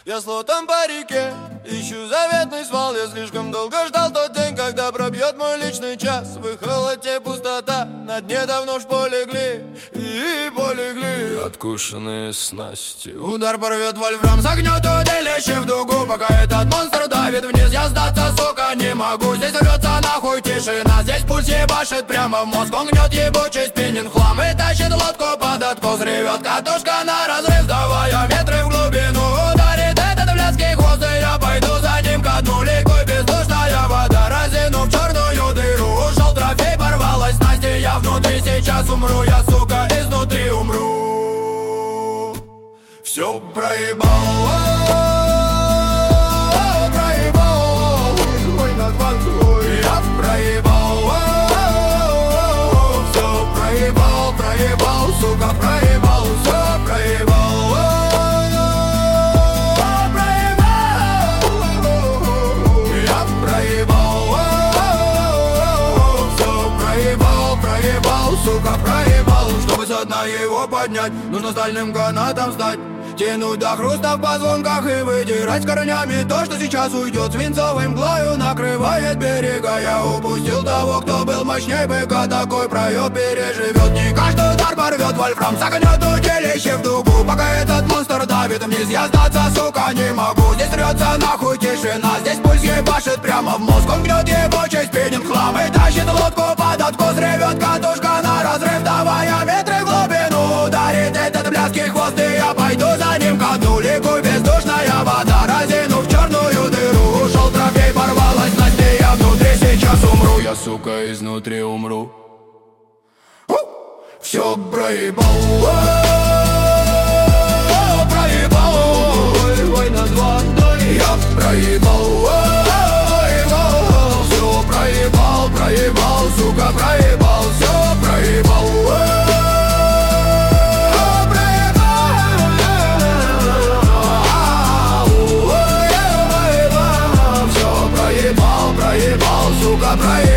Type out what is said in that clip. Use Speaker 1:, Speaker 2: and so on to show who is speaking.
Speaker 1: Я слотом по реке, ищу заветный свал. Я слишком долго ждал тот день, когда пробьет мой личный час. В их холоде пустота, на дне давно ж полегли и полегли откушенные снасти. Удар порвет вольфрам, согнет удилище в дугу. Пока этот монстр давит вниз, я сдаться, сука, не могу. Здесь рвется нахуй тишина, здесь пульс ебашит прямо в мозг. Он гнет ебучий спиннинг хлам и тащит лодку под откос. Ревет катушка на разрыв, давая метры в глубину. Ударит этот блядский хвост, и я пойду за ним ко дну. Ликуй бездушная вода, разинув черную дыру. Ушел трофей, порвалась снасти, я внутри сейчас умру. Я, сука, изнутри умру. Все проебал, проебал, ой, над водой я проебал, все проебал, проебал, сука, проебал, все проебал, я проебал, все проебал, проебал, сука, проебал. Чтобы со дна его поднять, нужно стальным канатом стать, тянуть до хруста в позвонках и выдирать корнями то, что сейчас уйдет свинцовой мглою, накрывает берега. Я упустил того, кто был мощней быка, такой проеб переживет. Не каждый удар порвет вольфрам, согнет удилище в дугу. Пока этот монстр давит вниз, я сдаться, сука, не могу. Здесь рвется нахуй тишина, здесь пульс ебашит прямо в мозг. Он гнет ебучий спиннинг хлам и тащит лодку под откос. Ревет катушка на разрыв, давая метры в глубину. Ударит этот блядский хвост, и я пойду за ним ко дну. Ликуй бездушная вода, разинув черную дыру. Ушел трофей, порвалась снасти, я внутри сейчас умру. Я, сука, изнутри умру. Все проебал, проебал, ой, над водой я проебал, все проебал, проебал, сука, проебал, все проебал, все проебал, проебал, сука, проебал.